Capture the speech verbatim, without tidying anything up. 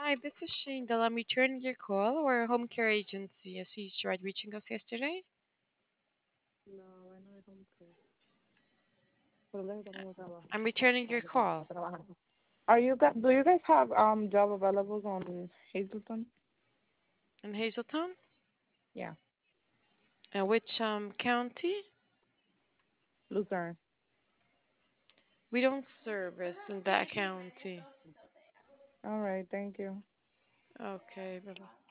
Hi, this is Shane Del. I'm returning your call. We're a home care agency. I see you tried reaching us yesterday. No, I know I don't care. Pero déjame también no trabajo. I'm returning your Vale, que call. está trabajando. Are you guys, do you guys have um job available on Hazleton? In Hazeltown? Yeah, Uh, which um county? Luzerne. We don't service in that county. All right, thank you. Okay, bye-bye.